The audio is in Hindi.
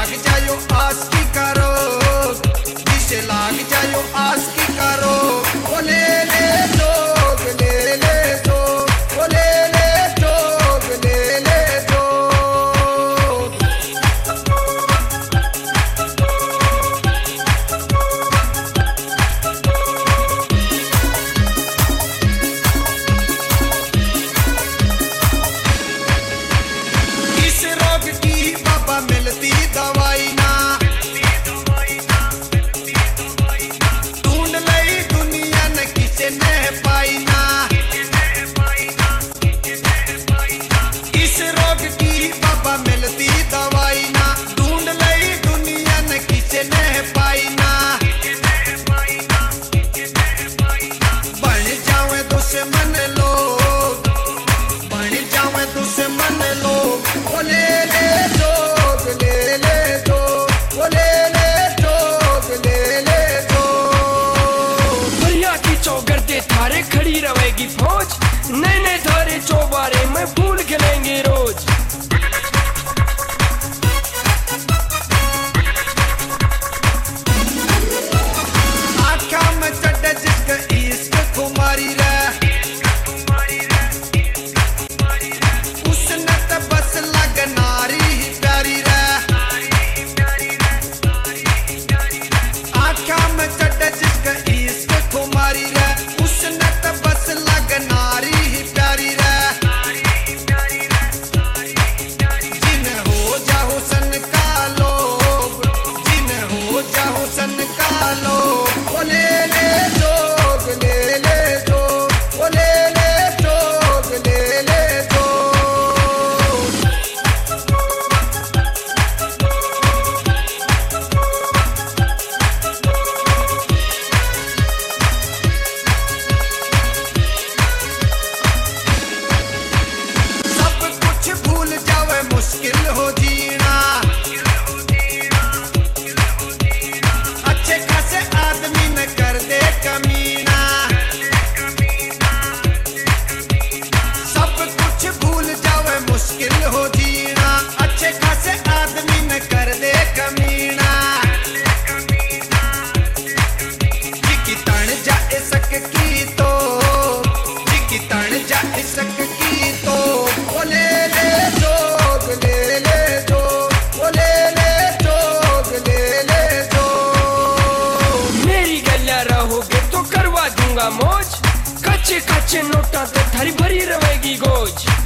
लाग जायो आस की करो, जिसे लाग जायो आस की करो। ओ ले ले जोग ले ले जो, ओ ले ले जोग ले ले जो। इस रोग की बाबा मिलती दवाई ना, ढूंढ लई दुनिया न किसे न पाई ना। इस रोग की बाबा मिलती दवाई ना, ढूंढ लई दुनिया न किसे न पाई ना। बन जावे दुश्मन लोग, बन जावे दुश्मन लोग। ओ ले ले जोग ले ले जो, ओ ले ले जोग ले ले जो। दुनिया की चौगरते थारे खड़ी रहेगी फौज, नए नए धारे चौबारे में फूल खिलेंगे रोज। आँखा में चढ़े जिसका इश्क खुमारी रे, उसने तो बस लगनारी ही प्यारी रे। आँखा में चढ़े जिसका इश्क खुमारी रे, उसने तो बस लगनारी ही प्यारी रे। जिन्हें हो जाओ सन का लोग, जिन्हें हो जाओ सन का लोग। ओ ले ले जोग ले ले जो, ओ ले ले जोग ले ले जो। सब कुछ भूल जावे मुश्किल हो जीना, अच्छे खासे आदमी न कर दे कमीना। सब कुछ भूल जावे मुश्किल हो जीना, अच्छे खासे आदमी न कर दे कमीना। जिकी तन जाए सक की तो, जिकी तन जाए सक की तो। ओ ले ले जोग ले ले जो, ओ ले ले जोग ले ले जो। मेरी गलिया रहोगे तो करवा दूंगा मौज, कच्चे कच्चे नोटा ते थारी भरी रहेगी गोज।